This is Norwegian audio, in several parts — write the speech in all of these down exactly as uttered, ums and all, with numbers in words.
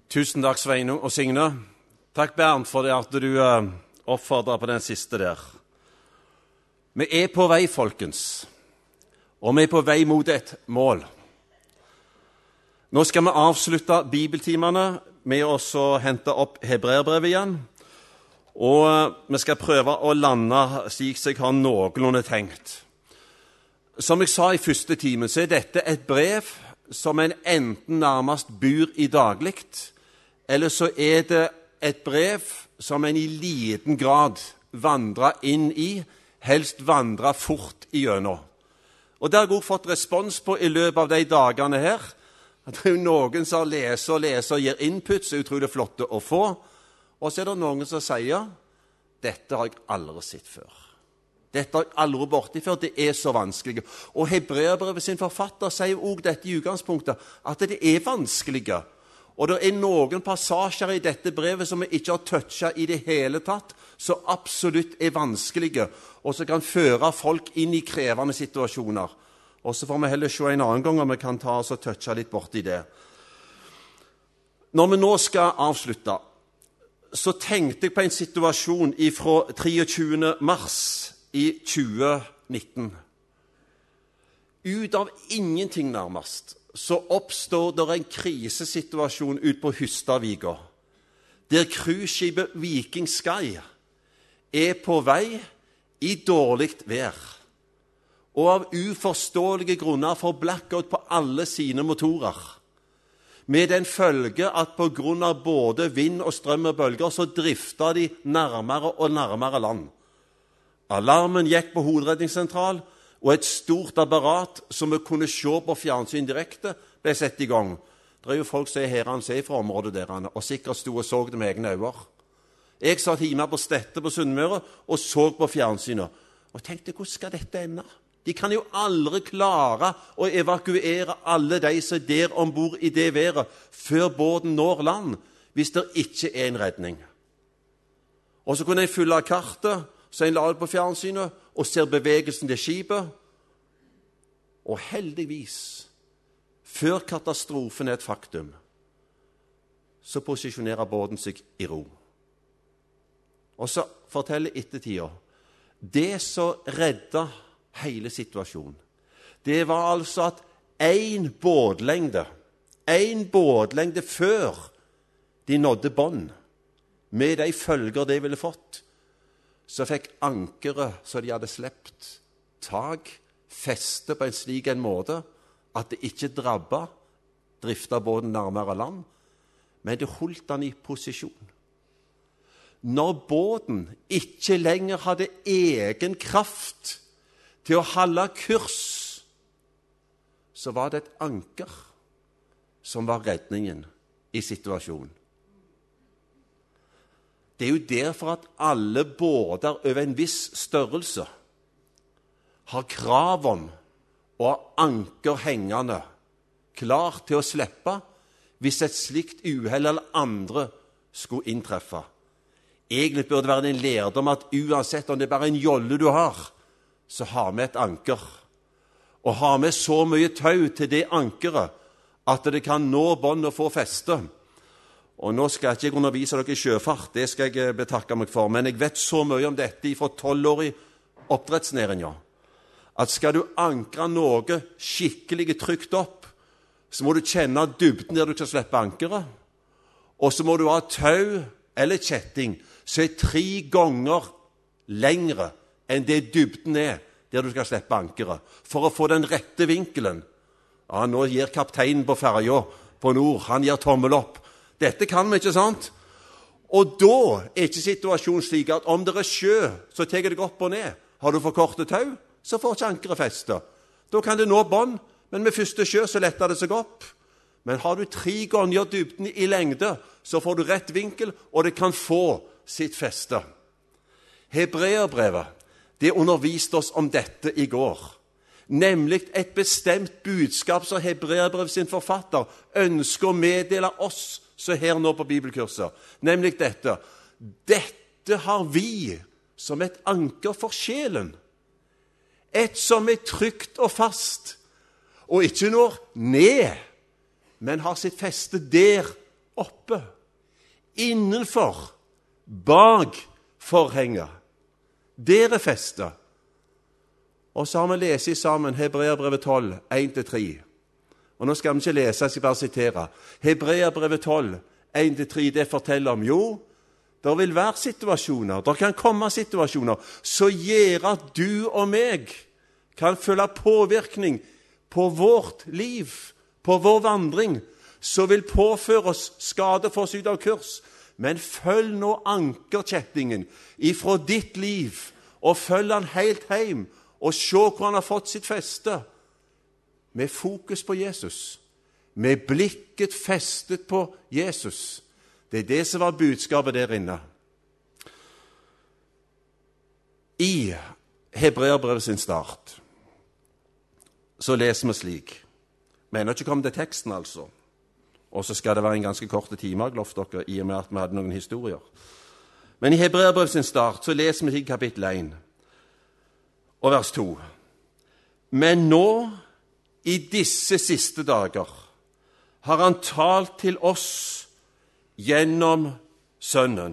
Tusen takk, Svein og Signe. Takk, Bernt, for det at du uh, oppfordrer på den siste der. Vi er på vei, folkens, og vi er på vei mot et mål. Nå skal vi avslutte bibeltimene med å hente opp Hebreerbrevet igjen, og uh, vi skal prøve å lande slik som jeg har noenlunde tenkt. Som jeg sa i første time, så er dette et brev som en enten nærmest bor i dagligt, eller så er det et brev som en i liten grad vandrer inn i, helst vandrer fort igjennom. Og det har jeg også fått respons på i løpet av de dagene her. At det er noen som leser og leser og gir input, så er utrolig flotte å få. Og så er det noen som sier, dette har jeg aldri sett før. Dette har jeg aldri borti før, det er så vanskelig. Og Hebreerbrevet sin forfatter sier også dette i utgangspunktet, at det er vanskelige. Og det er noen passasjer i dette brevet som vi ikke har touchet i det hele tatt, så absolutt er vanskelige, og som kan føre folk inn i krevende situasjoner. Og så får vi heller se en annen gang om vi kan ta oss og touche litt bort i det. Når vi nå skal avslutte, så tenkte jeg på en situasjon fra treogtjuende mars i tjue nitten. Ut av ingenting nærmest, så oppstår det en krisesituasjon ut på Hustadvika, der cruiseskipet Viking Sky er på vei i dårlig vær, og av uforståelige grunner får blackout på alle sine motorer, med den følge at på grunn av både vind og strøm og bølger, så drifter de nærmere og nærmere land. Alarmen gikk på hovedredningssentral, og et stort apparat som vi kunne se på fjernsyn direkte ble sett i gang. Det er jo folk som er her han ser fra området der, og sikkert stod og så det med egne øyne. Jeg satt hjemme på Stette på Sunnmøre og så på fjernsynet, og tenkte, hvordan skal dette ende? De kan jo aldri klare å evakuere alle de som er der ombord i det været, før båten når land, hvis det ikke er en redning. Og så kunne jeg fylle kartet, så jeg la det på fjernsynet, og ser bevegelsen til skipet. Og heldigvis, før katastrofen er et faktum, så posisjonerer båten seg i ro. Og så forteller ettertida, det som redda hele situasjonen, det var altså at en båtlengde, en båtlengde før de nådde bånd, med de følger de ville fått, så fikk ankeret som de hadde slept tag, feste på en slik en måte at det ikke drabba, drifta båten nærmere land, men det holdt den i posisjon. Når båten ikke lenger hadde egen kraft til å holde kurs, så var det et anker som var redningen i situasjonen. Det er jo derfor at alle båter over en viss størrelse har krav om å ha anker hengende, klar til å slippe hvis et slikt uhell eller andre skulle inntreffe. Egentlig burde det være en lærdom at uansett om det er bare en jolle du har, så har vi et anker. Og har vi så mye tau til det ankeret at det kan nå bånd og få feste. Og nå skal jeg ikke undervise dere i sjøfart, det skal jeg betakke meg for, men jeg vet så mye om dette fra tolv år i oppdrettsnæringen, at skal du ankre noe skikkelig trygt opp, så må du kjenne dybden der du skal slippe ankeret, og så må du ha tau eller kjetting, som er tre ganger lengre enn det dybden er der du skal slippe ankeret, for å få den rette vinkelen. Ja, nå gir kapteinen på ferja på nord, han gir tommel opp. Dette kan vi, ikke sant? Og da er ikke situasjonen slik at om det er sjø, så tar det opp og ned. Har du for korte tau, så får ikke ankeret feste. Da kan det nå bånd, men med første sjø så letter det seg opp. Men har du tre ganger dybden i lengde, så får du rett vinkel, og det kan få sitt feste. Hebreerbrevet, det underviste oss om dette i går. Nemlig et bestemt budskap som Hebreerbrevet sin forfatter ønsker å meddele oss, så her nå på bibelkurset, nemlig dette. Dette har vi som et anker for sjelen. Et som er trygt og fast, og ikke når ned, men har sitt feste der oppe, innenfor, bak forhenget. Der er festet. Og så har vi lest sammen Hebreerbrevet tolv, en til tre. Og nå skal vi ikke lese, jeg skal bare sitere. Hebreerbrevet tolv, en til tre, det forteller om, jo, det vil være situasjoner, det kan komme situasjoner, så gjør at du og meg kan føle påvirkning på vårt liv, på vår vandring, så vil påføre oss skade for oss ut av kurs. Men følg nå ankerkjettingen ifra ditt liv, og følg han helt hjem, og se hvor han har fått sitt feste. Med fokus på Jesus, med blikket festet på Jesus. Det er det som var budskapet der inne. I Hebreerbrevet sin start så leser vi slik. Vi er ikke kommet til teksten, altså. Og så skal det være en ganske kort time, jeg lovte dere, i og med at vi hadde noen historier. Men i Hebreerbrevet sin start så leser vi til kapittel en og vers to. Men nå, i disse siste dager, har han talt til oss gjennom Sønnen.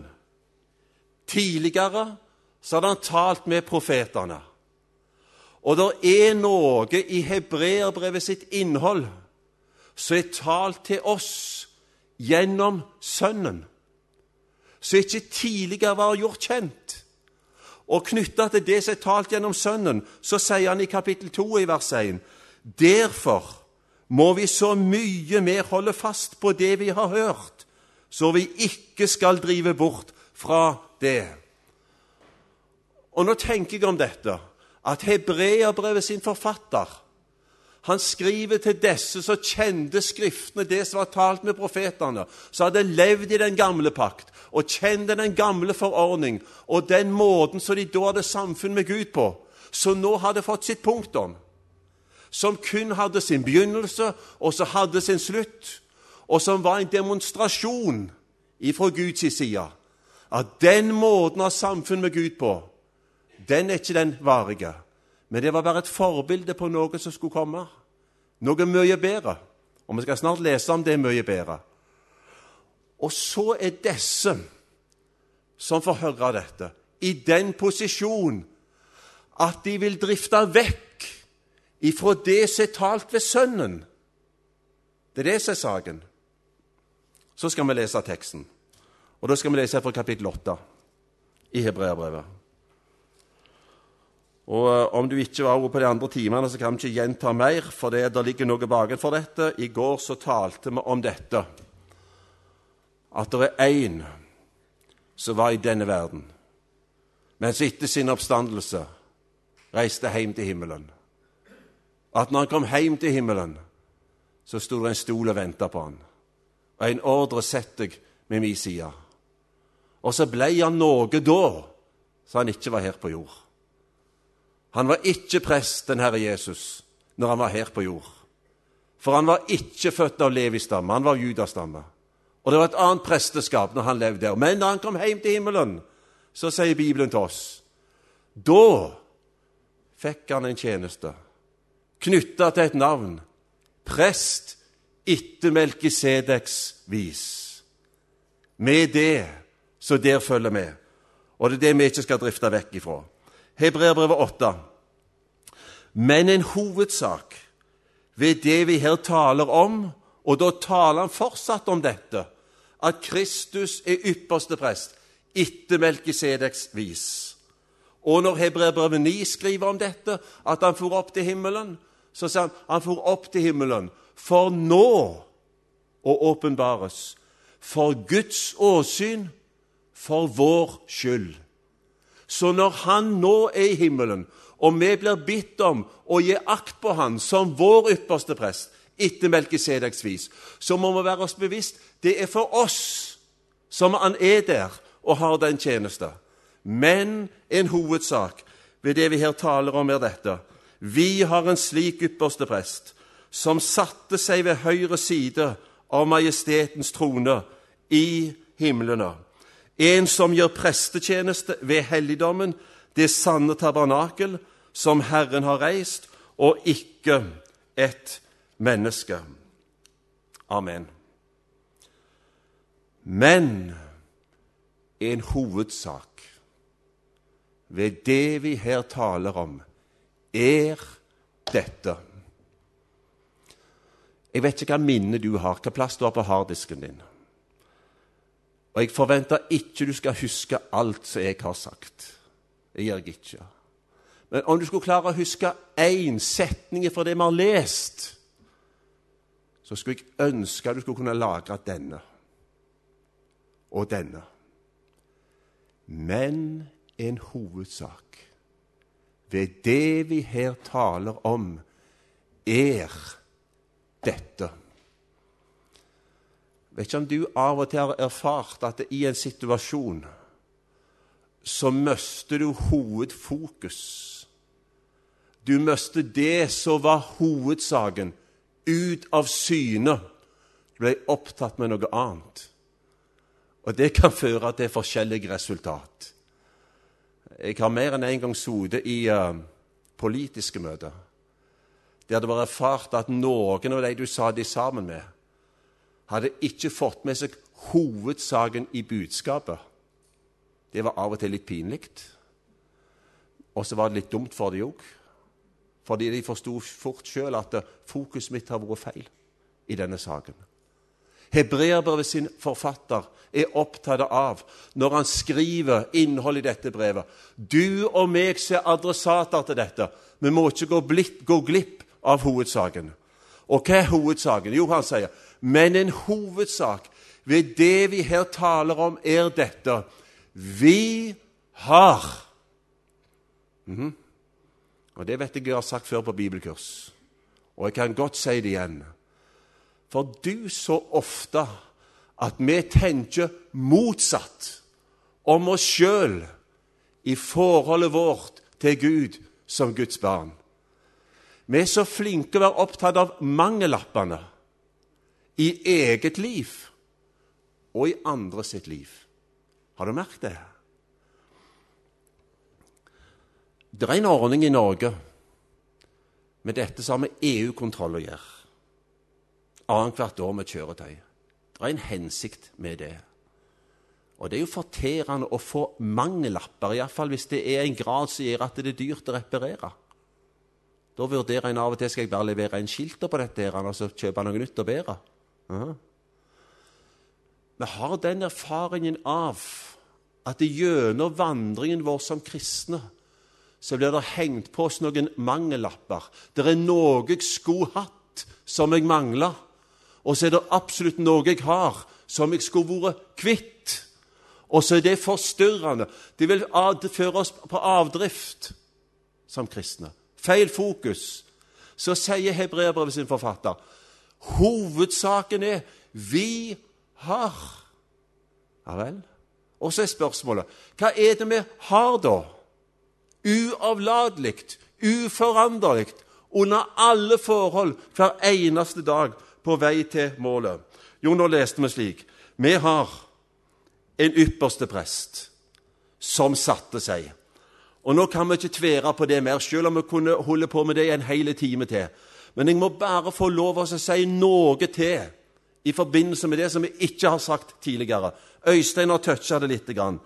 Tidligere så hadde han talt med profeterne. Og det er noe i Hebreerbrevet sitt innhold som er talt til oss gjennom Sønnen, som ikke tidligere var gjort kjent. Og knyttet til det som er talt gjennom Sønnen, så sier han i kapittel to i vers en, derfor må vi så mye mer holde fast på det vi har hørt, så vi ikke skal drive bort fra det. Og nå tenker jeg om dette, at Hebreerbrevet sin forfatter, han skriver til disse som kjente skriftene, det som var talt med profeterne, som hadde levd i den gamle pakt, og kjente den gamle forordning, og den måten som de da hadde samfunn med Gud på, som nå hadde fått sitt punktum, som kun hadde sin begynnelse, og så hadde sin slutt, og som var en demonstrasjon ifra Guds side, at den måten av samfunn med Gud på, den er ikke den varige, men det var bare et forbilde på noe som skulle komme. Noe mye bedre. Og vi skal snart lese om det mye bedre. Og så er disse som får høre dette, i den posisjon at de vil drifte vekk ifra det som er talt ved Sønnen. Det er det som er saken. Så skal vi lese teksten. Og da skal vi lese fra kapittel åtte i Hebreerbrevet. Og om du ikke var over på de andre timene, så kan vi ikke gjenta mer, for det der ligger noe baken for dette. I går så talte vi om dette, at det er en som var i denne verden, mens etter sin oppstandelse reiste hjem til himmelen. At når han kom hjem til himmelen, så stod det en stol og ventet på han. Og en ordre sett deg med min side. Og så ble han noe da, så han ikke var her på jord. Han var ikke prest, den Herre Jesus, når han var her på jord. For han var ikke født av Levi-stamme, han var Judas-stamme. Og det var et annet presteskap når han levde der. Men da han kom hjem til himmelen, så sier Bibelen til oss, da fikk han en tjeneste, knyttet til et navn, prest etter Melkisedeks vis. Med det, så der følger med. Og det er det vi ikke skal drifte vekk ifra. Hebreerbrevet åtte. Men en hovedsak ved det vi her taler om, og da taler han fortsatt om dette, at Kristus er ypperste prest etter Melkisedeks vis. Og når Hebreerbrevet ni skriver om dette, at han for opp til himmelen, så sier han, han for opp til himmelen for nå å åpenbares, for Guds åsyn, for vår skyld. Så når han nå er i himmelen, og vi blir bitt om å gi akt på han som vår ypperste prest, etter Melkisedeks vis, så må vi være oss bevisst, det er for oss som han er der og har den tjeneste. Men en hovedsak ved det vi her taler om er dette. Vi har en slik ypperste prest, som satte seg ved høyre side av majestetens trone i himmelene. En som gjør prestetjeneste ved helligdommen, det sanne tabernakel som Herren har reist, og ikke et menneske. Amen. Men en hovedsak ved det vi her taler om, er dette. Jeg vet ikke hva minne du har, hva plass du har på harddisken din. Og jeg forventer ikke du skal huske alt som jeg har sagt. Det gjør jeg ikke. Men om du skulle klare å huske en setning fra det vi har lest, så skulle jeg ønske du skulle kunne lagre denne og denne. Men en hovedsak ved det vi her taler om, er dette. Vet ikke om du av og til har erfart at i en situasjon så mister du hovedfokus. Du mister det som var hovedsaken ut av syne. Du ble opptatt med noe annet. Og det kan føre til forskjellige resultat. Jeg har mer enn en gang sittet i uh, politiske møter, der det var erfart at noen av de du sa de sammen med, hadde ikke fått med seg hovedsaken i budskapet. Det var av og til litt pinligt. Og så var det litt dumt for de også. Fordi de forstod fort selv at fokus mitt har vært feil i denne saken. Hebreerbrevet sin forfatter er opptatt av, når han skriver innhold i dette brevet, du og meg ser adressater til dette. Vi må ikke gå, blitt, gå glipp av hovedsaken. Og hva er hovedsaken? Jo, han sier, men en hovedsak ved det vi her taler om er dette. Vi har. Mm-hmm. Og det vet jeg jeg har sagt før på bibelkurs. Og jeg kan godt si det igjen. For du så ofte at vi tenker motsatt om oss selv i forholdet vårt til Gud som Guds barn. Vi er så flinke å være opptatt av mangelappene i eget liv og i andre sitt liv. Har du merket det? Det er en ordning i Norge med dette som har med E U-kontroll å gjøre. Annet hvert år med kjøretøy. Det er en hensikt med det. Og det er jo forterende å få mangellapper, i hvert fall hvis det er en grad som gjør at det er dyrt å reparere. Da vurderer en av og til, skal jeg bare levere en skilter på dette her, og så kjøpe noe nytt og bedre. Uh-huh. Vi har den erfaringen av at gjennom vandringen vår som kristne, så blir det hengt på oss noen mangellapper. Det er noe jeg skulle hatt som jeg mangler, og så er det absolutt noe jeg har som jeg skulle vært kvitt. Og så er det forstyrrende. Det vil føre oss på avdrift som kristne. Feil fokus. Så sier Hebreerbrevet sin forfatter, hovedsaken er vi har. Ja vel? Og så er spørsmålet, hva er det vi har da? Uavladelig, uforanderlig, under alle forhold, hver eneste dag på vei til målet. Jo, nå leste vi slik. Vi har en ypperste prest som satte seg. Og nå kan vi ikke tvære på det mer, selv om vi kunne holde på med det en hele time til. Men jeg må bare få lov å si noe til i forbindelse med det som vi ikke har sagt tidligere. Øystein har touchet det litt grann.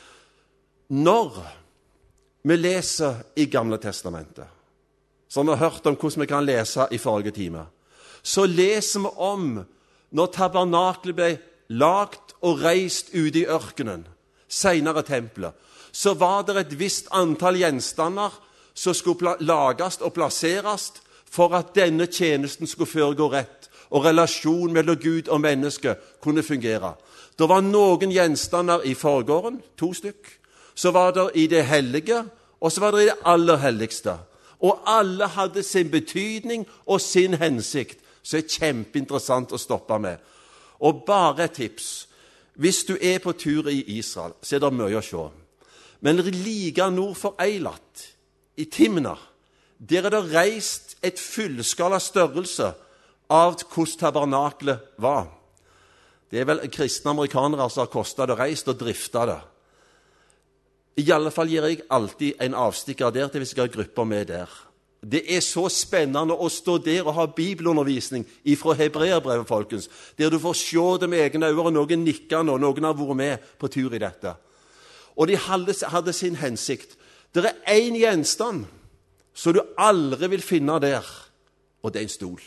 Når vi leser i Gamle Testamentet, som vi har hørt om hvordan vi kan lese i forrige time, så leser vi om når tabernaklet ble lagt og reist ute i ørkenen, senere tempelet, så var det et visst antall gjenstander som skulle lages og plasseres for at denne tjenesten skulle foregå rett, og relasjonen mellom Gud og menneske kunne fungere. Det var noen gjenstander i forgården, to stykk, så var det i det hellige, og så var det i det aller helligste. Og alle hadde sin betydning og sin hensikt, så er det kjempeinteressant å stoppe med. Og bare et tips. Hvis du er på tur i Israel, så er det mye å se. Men like nord for Eilat, i Timna, der er det reist et fullskala størrelse av hvordan tabernaklet var. Det er vel kristne amerikanere som har kostet det, reist og driftet det. I alle fall gir jeg alltid en avstikker der til hvis jeg har grupper med der. Det er så spennende å stå der og ha bibelundervisning fra Hebreerbrevet, folkens, der du får se det med egne øyne, og noen nikker nå, noen har vært med på tur i dette. Og de hadde, hadde sin hensikt. Det er en gjenstand som du aldri vil finne der, og det er en stol.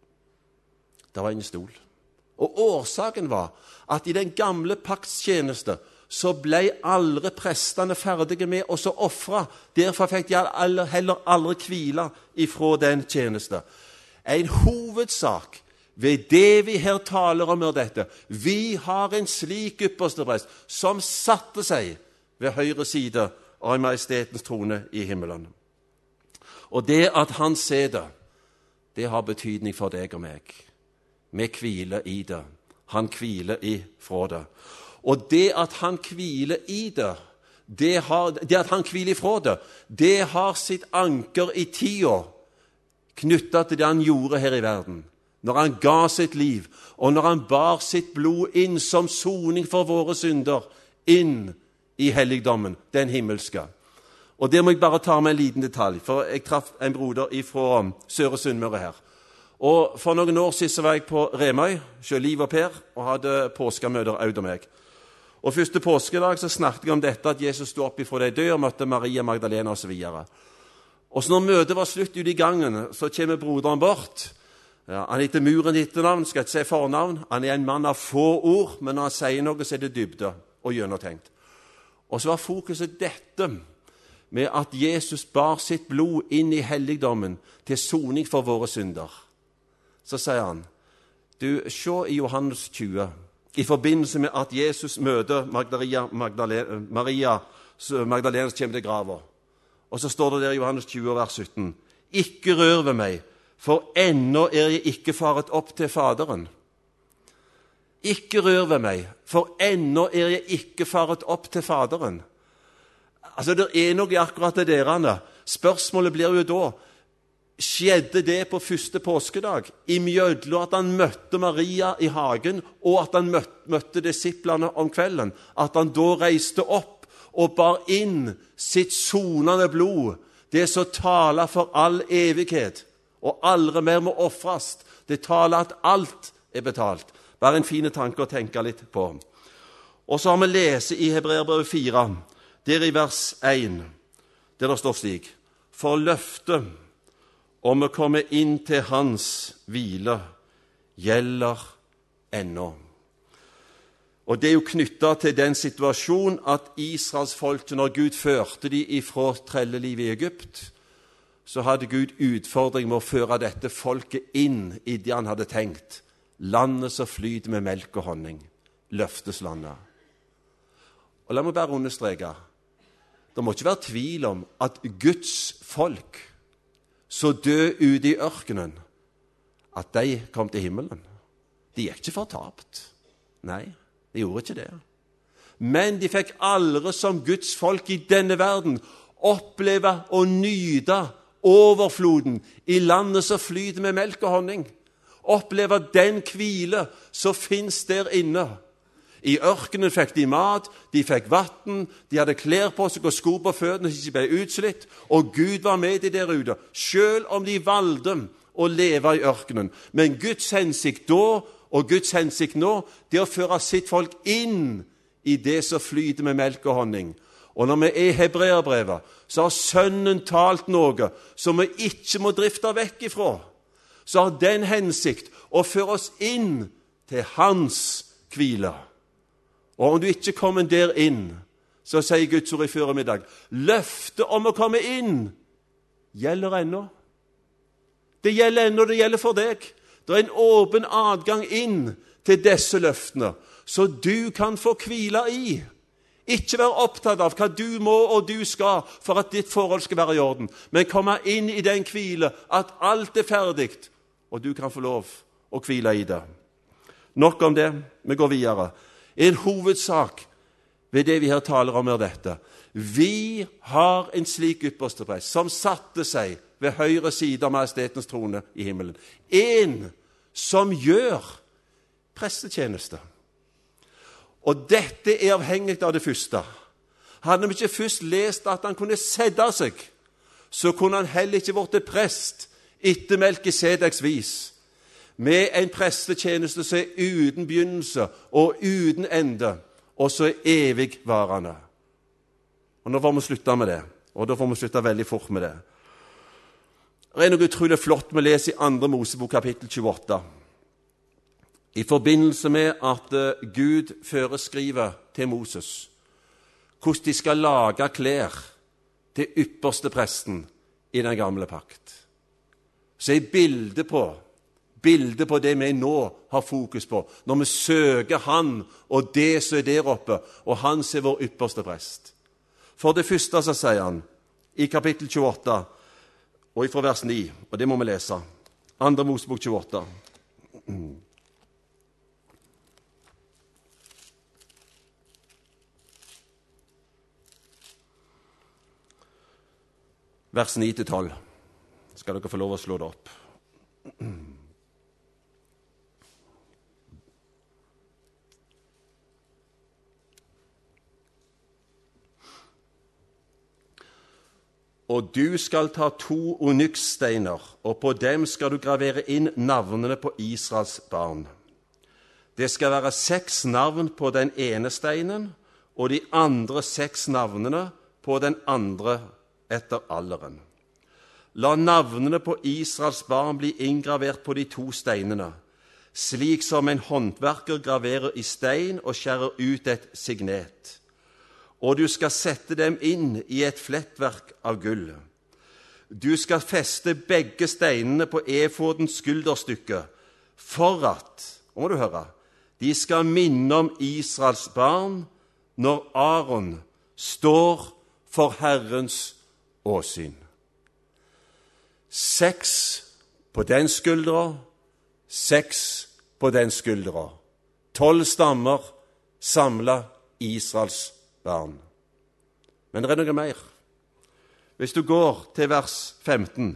Det var en stol. Og årsaken var at i den gamle paktstjeneste så ble aldri prestene ferdige med å så offre. Derfor fikk de heller aldri hvile ifra den tjeneste. En hovedsak ved det vi her taler om er dette. Vi har en slik ypperste prest som satte seg ved høyre side av majestetens trone i himmelen. Og det at han ser det, det har betydning for deg og meg. Vi hviler i det. Han hviler ifra det. Og det at han hviler i det, det, har, det at han hviler ifra det, det har sitt anker i tida knyttet til det han gjorde her i verden. Når han ga sitt liv, og når han bar sitt blod inn som soning for våre synder, inn i helligdommen, den himmelske. Og det må jeg bare ta med en liten detalj, for jeg traff en broder fra Søre Sunnmøre her. Og for noen år siden var jeg på Remøy, selv Liv og Per, og hadde påskemøter ut av meg. Og første påskedag så snakket jeg om dette, at Jesus stod opp ifra de døde og møtte Maria Magdalena og så videre. Og så når møtet var slutt ute i gangen, så kommer broderen bort. Ja, han heter Muren etternavn, skal ikke si fornavn. Han er en mann av få ord, men når han sier noe, så er det dybde og gjennomtenkt. Og så var fokuset dette, med at Jesus bar sitt blod inn i helligdommen til soning for våre synder. Så sier han, du, se i Johannes tjue, i forbindelse med at Jesus møter Magdalena, Magdalena, Maria Magdalena som kommer til graven. Og så står det der i Johannes tjue, vers sytten. Ikke rør ved meg, for ennå er jeg ikke faret opp til Faderen. Ikke rør ved meg, for ennå er jeg ikke faret opp til Faderen. Altså, det er noe i akkurat det derene. Spørsmålet blir jo da, skjedde det på første påskedag, i mjødlo at han møtte Maria i hagen, og at han møtte, møtte disiplene om kvelden, at han da reiste opp og bar inn sitt sonende blod, det som taler for all evighet, og aldri mer må offres. Det taler at alt er betalt. Bare en fine tanke å tenke litt på. Og så har vi lest i Hebreerbrevet fire, der i vers én, der det står slik, for løftet om å komme inn til hans hvile gjelder ennå. Og det er jo knyttet til den situasjonen at Israels folk, når Gud førte de ifra trellelivet i Egypt, så hadde Gud utfordring med å føre dette folket inn i det han hadde tenkt. Landet som flyter med melk og honning. Løfteslandet. Og la meg bare understreke, det må ikke være tvil om at Guds folk så død ute i ørkenen, at de kom til himmelen. De gikk ikke fortapt. Nei, de gjorde ikke det. Men de fikk aldri som Guds folk i denne verden oppleve og nyte overfloden i landet som flyter med melk og honning. Oppleve den hvile som finnes der inne. I ørkenen fikk de mat, de fikk vatten, de hadde klær på seg og sko på føttene så de ble utslitt, og Gud var med de der ute, selv om de valgte å leve i ørkenen. Men Guds hensikt da, og Guds hensikt nå, det er å føre sitt folk inn i det som flyter med melk og honning. Og når vi er i Hebreerbrevet, så har Sønnen talt noe som vi ikke må drifte vekk ifra. Så har den hensikt å føre oss inn til hans hvile. Og om du ikke kommer der inn, så sier Guds ord i formiddag, løftet om å komme inn gjelder ennå. Det gjelder ennå, det gjelder for deg. Det er en åpen adgang inn til disse løftene, så du kan få hvile i. Ikke være opptatt av hva du må og du skal for at ditt forhold skal være i orden, men komme inn i den hvile at alt er ferdig, og du kan få lov å hvile i det. Nok om det, vi går videre. En hovedsak ved det vi her taler om er dette. Vi har en slik ypperste prest som satte seg ved høyre side av majestetens trone i himmelen. En som gjør prestetjeneste. Og dette er avhengig av det første. Hadde vi ikke først lest at han kunne sette seg, så kunne han heller ikke blitt prest etter Melkisedeks vis, med en prestetjeneste som er uten begynnelse og uten ende, og så er evigvarende. Og nå får vi slutte med det, og da får vi slutte veldig fort med det. Det er noe utrolig flott vi leser i andre Mosebok kapittel tjueåtte. I forbindelse med at Gud foreskriver til Moses hvordan de skal lage klær til ypperste presten i den gamle pakt. Så er bildet på, bildet på det vi nå har fokus på, når vi søker han og det som er der oppe, og han som er vår ypperste prest. For det første så sier han i kapittel tjueåtte, og fra vers ni, og det må vi lese, andre Mosebok tjueåtte. Vers ni til tolv. Skal dere få lov å slå det opp. Og du skal ta to onykssteiner, og på dem skal du gravere inn navnene på Israels barn. Det skal være seks navn på den ene steinen, og de andre seks navnene på den andre etter alderen. La navnene på Israels barn bli inngravert på de to steinene, slik som en håndverker graverer i stein og skjærer ut et signet. Og du skal sette dem inn i et flettverk av gull. Du skal feste begge steinene på efodens skulderstykke, for at, må du høre, de skal minne om Israels barn når Aaron står for Herrens åsyn. Seks på den skuldra, seks på den skuldra. Tolv stammer samla Israels barn. Men det er noe mer. Hvis du går til vers femten,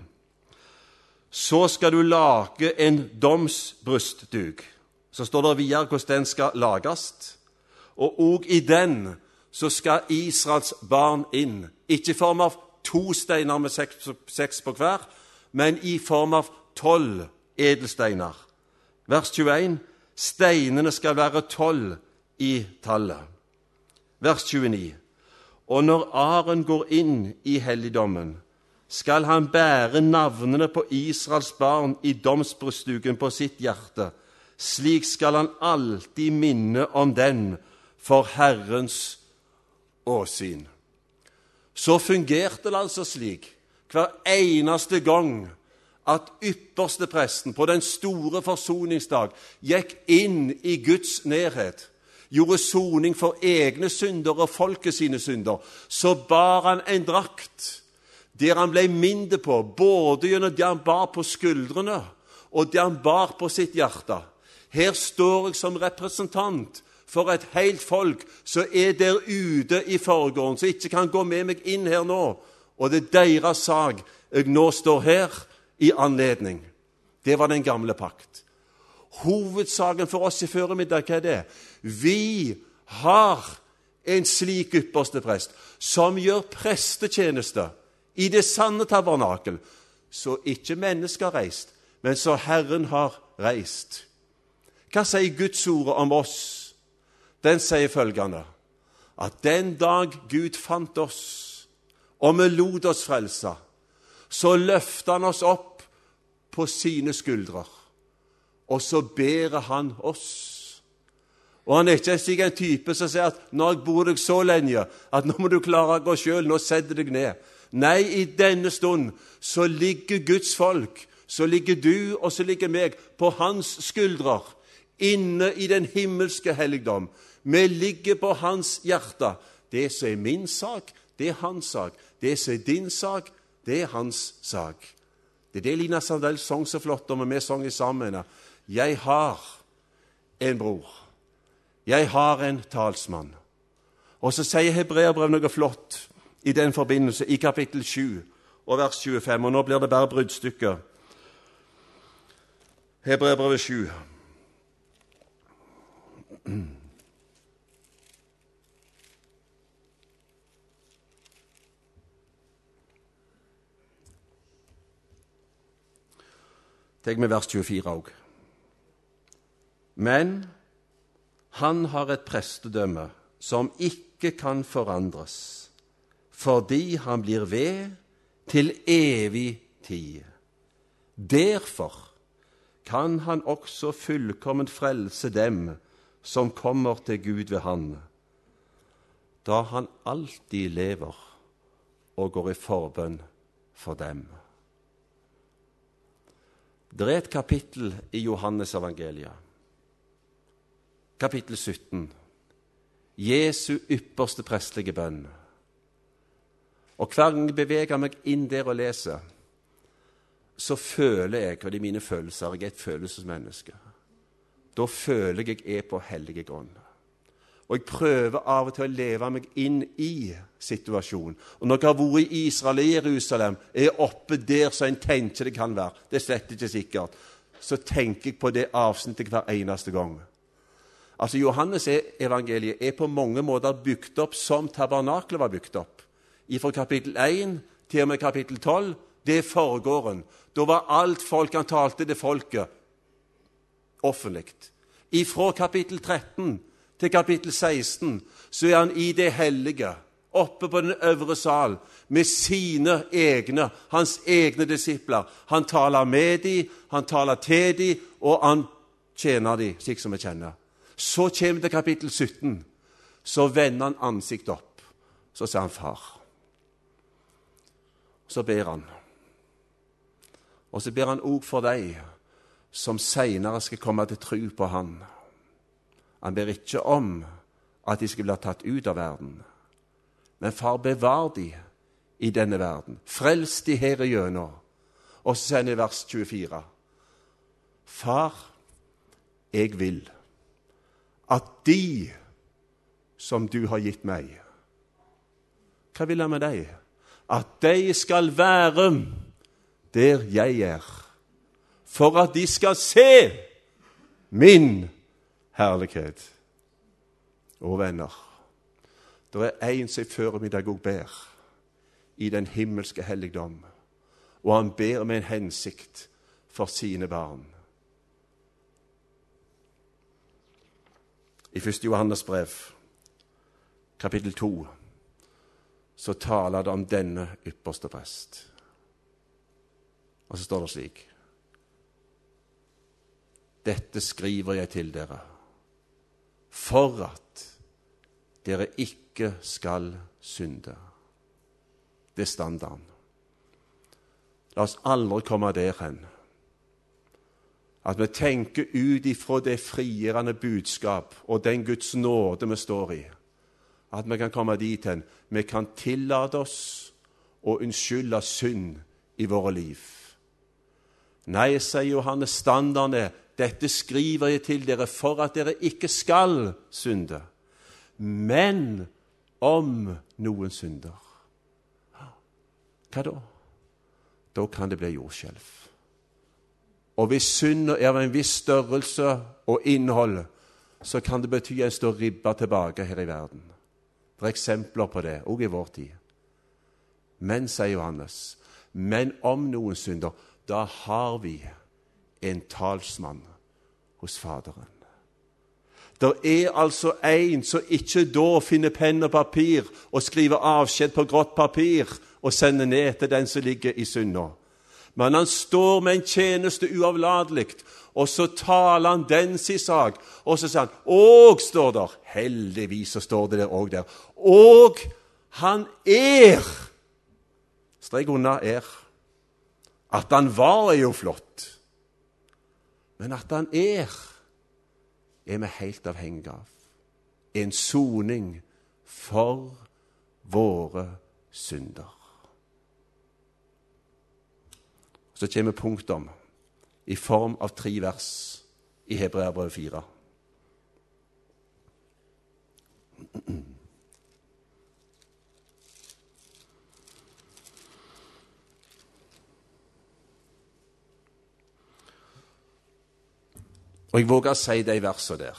så skal du lage en domsbrystduk. Så står det videre hvordan den skal lages. Og også i den så skal Israels barn inn, ikke i form av to steiner med seks, seks på hver, men i form av tolv edelsteiner. Vers tjueen, steinene skal være tolv i tallet. Vers tjueni, og når Aaron går inn i helligdommen, skal han bære navnene på Israels barn i domsbrystduken på sitt hjerte. Slik skal han alltid minne om den for Herrens åsyn. Så fungerte det altså slik hver eneste gang at ypperste presten på den store forsoningsdag gikk inn i Guds nærhet, gjorde soning for egne synder og folket sine synder, så bar han en drakt der han ble minnet på, både gjennom det han bar på skuldrene og det han bar på sitt hjerte. Her står jeg som representant for et helt folk som er der ute i forgården, som ikke kan gå med meg inn her nå. Og det er deres sak jeg nå står her i anledning. Det var den gamle pakt. Hovedsaken for oss i føremiddag, hva er det? Vi har en slik ypperste prest som gjør prestetjeneste i det sanne tabernakel, så ikke mennesker har reist, men så Herren har reist. Hva sier Guds ord om oss? Den sier følgende, at den dag Gud fant oss, og vi lot oss frelse, så løftet han oss opp på sine skuldrer, og så bærer han oss. Og han er ikke slik en type som sier at nå har jeg bodd deg så lenge, at nå må du klare å gå selv, nå setter deg ned. Nei, i denne stund så ligger Guds folk, så ligger du og så ligger meg på hans skuldrer, inne i den himmelske helligdom. Vi ligger på hans hjerte. Det som er min sak, det er hans sak. Det som er din sak, det er hans sak. Det er det Lina Sandell sang så flott om, og vi sang sammen. Jeg har en bror. Jeg har en talsmann. Og så sier Hebreerbrev noe flott i den forbindelse, i kapittel sju og vers tjuefem, og nå blir det bare bruddstykker. Hebreerbrevet sju. Tenk med vers tjuefire også. Men han har et prestedømme som ikke kan forandres, fordi han blir ved til evig tid. Derfor kan han også fullkomment frelse dem som kommer til Gud ved han, da han alltid lever og går i forbønn for dem. Det er et kapittel i Johannes evangeliet, kapittel sytten, Jesu ypperste prestelige bønn. Og hver gang jeg beveger meg inn der og leser, så føler jeg, og det er mine følelser, jeg er et følelsesmenneske. Da føler jeg jeg er på hellige grunn. Og jeg prøver av og til å leve meg inn i situasjonen. Og når jeg har vært i Israel og Jerusalem, er jeg oppe der så en tenker det kan være, det er slett ikke sikkert, så tenker jeg på det avsnittet hver eneste gang. Altså, Johannes evangeliet er på mange måter bygd opp som tabernaklet var bygd opp. Fra kapittel én til og med kapittel tolv, det er foregåren. Da var alt folk han talte det folket offentligt. Fra kapittel tretten til kapittel seksten så er han i det hellige, oppe på den øvre sal, med sine egne, hans egne disipler. Han taler med dem, han taler til dem, og han tjener dem, slik som vi kjenner. Så kommer det kapittel sytten, så vender han ansikt opp, så sier han far. Så ber han. Og så ber han også for deg som senere skal komme til tro på han. Han ber ikke om at de skal bli tatt ut av verden, men far, bevar de i denne verden. Frels de her igjennom. Og så sier han i vers tjuefire, far, jeg vil at de som du har gitt meg. Hva vil han med deg? At de skal være der jeg er, for at de skal se min herlighet. Og venner, det er en som fører middag og ber i den himmelske helligdom, og han ber med en hensikt for sine barn. I første Johannes brev, kapittel to, så taler det om denne ypperste prest. Og så står det slik, dette skriver jeg til dere, for at dere ikke skal synde. Det er standarden. La oss aldri komme der hen, at vi tenker ut ifra det frigjørende budskap og den Guds nåde vi står i, at vi kan komme dit hen. Vi kan tillate oss og unnskylde synd i våre liv. Nei, sier Johannes, standarden er, dette skriver jeg til dere for at dere ikke skal synde. Men om noen synder, hva da? Da kan det bli jordskjelv. Og hvis synd er av en viss størrelse og innhold, så kan det bety en stor ribba tilbake her i verden. Det er eksempler på det, også i vår tid. Men, sier Johannes, men om noen synder, da har vi en talsmann hos Faderen. Det er altså en som ikke da finner penn og papir og skriver avskjed på grått papir og sender ned til den som ligger i synder. Men han står med en tjeneste uavladelig, og så taler han den sin sak, og så sier han, og står der, heldigvis så står det der og der, og han er, strek unna er, at han var er jo flott, men at han er, er vi helt avhengig av. En soning for våre synder. Så kommer punktum i form av tre vers i Hebreerbrevet fire. Og jeg våger å si de versene der.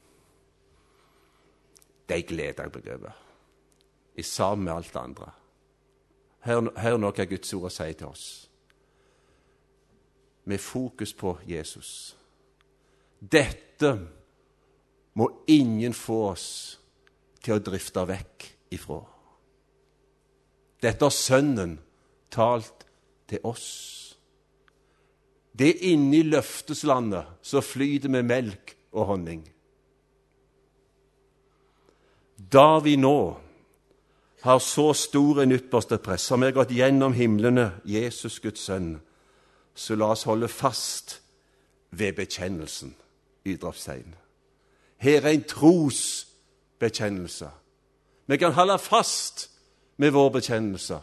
De gleder jeg meg over. I sammen med alt det andre. Hør, hør noe Guds ord sier til oss. med fokus på Jesus. Dette må ingen få oss til å drifte vekk ifra. Dette har Sønnen talt til oss. Det er inne i løfteslandet så flyter med melk og honning. Da vi nå har så stor en ypperste prest, som er gått gjennom himlene, Jesus Guds sønn, så la oss holde fast ved bekjennelsen, utropstegn. Her er en trosbekjennelse. Vi kan holde fast med vår bekjennelse.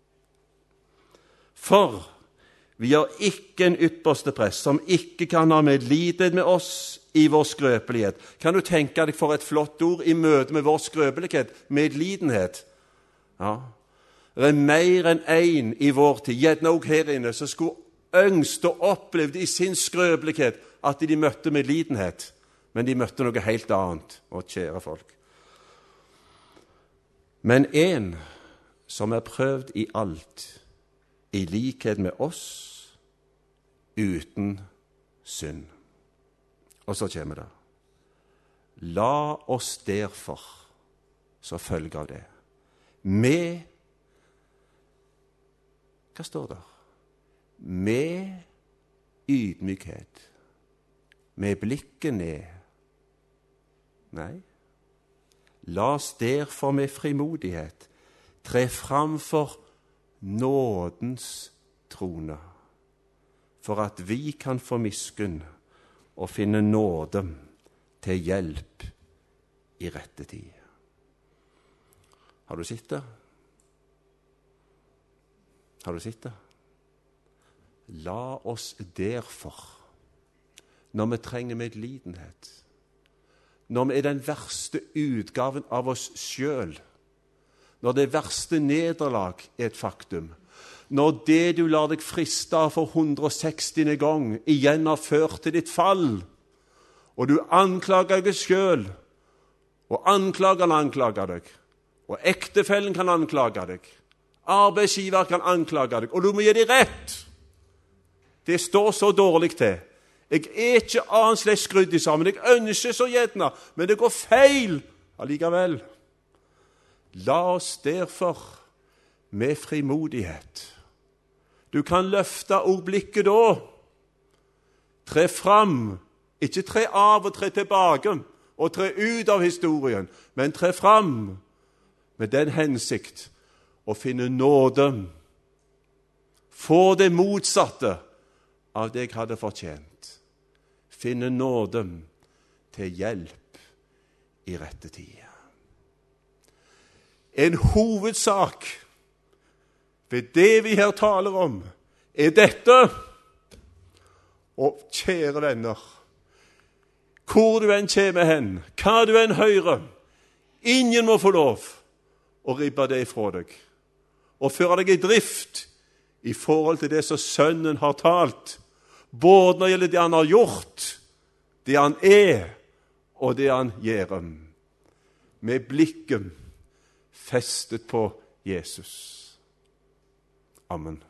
For vi har ikke en ypperste prest som ikke kan ha medlidenhet med oss i vår skrøpelighet. Kan du tenke deg for et flott ord i møte med vår skrøpelighet, medlidenhet? Ja, det er mer enn en i vår tid, gjerne også her inne, som skulle ønske og opplevd i sin skrøpelighet at de møtte medlidenhet, men de møtte noe helt annet, og kjære folk. Men en som er prøvd i alt, i likhet med oss, uten synd. Og så kommer det. La oss derfor, så følge av det, med, hva står der? Med ydmykhet, med blikket ned. Nei, la oss derfor med frimodighet tre fram for nådens trone, for at vi kan få miskunn og finne nåde til hjelp i rette tid. Har du sett det? Har du sett det? La oss derfor, når vi trenger medlidenhet, når vi er den verste utgaven av oss selv, når det verste nederlag er et faktum, når det du lar deg friste for hundre og sekstiende gang igjen har ført til ditt fall, og du anklager deg selv, og anklageren anklager deg, og ektefellen kan anklage deg, arbeidsgiver kan anklage deg, og du må gi deg rett. Det står så dårlig til. Jeg er ikke annerledes skrudd i sammen. Jeg ønsker så gjerne, men det går feil allikevel. La oss derfor med frimodighet. Du kan løfte opp blikket da. Tre fram. Ikke tre av og tre tilbake, og tre ut av historien, men tre fram med den hensikt å finne nåde. Få det motsatte av det jeg hadde fortjent. Finne nåde til hjelp i rette tid. En hovedsak ved det vi her taler om, er dette. Og kjære venner, hvor du enn kommer hen, hva du enn hører, ingen må få lov å ribbe det ifra deg, og føre deg i drift i forhold til det som Sønnen har talt, både når det gjelder det han har gjort, det han er, og det han gjør, med blikket festet på Jesus. Amen.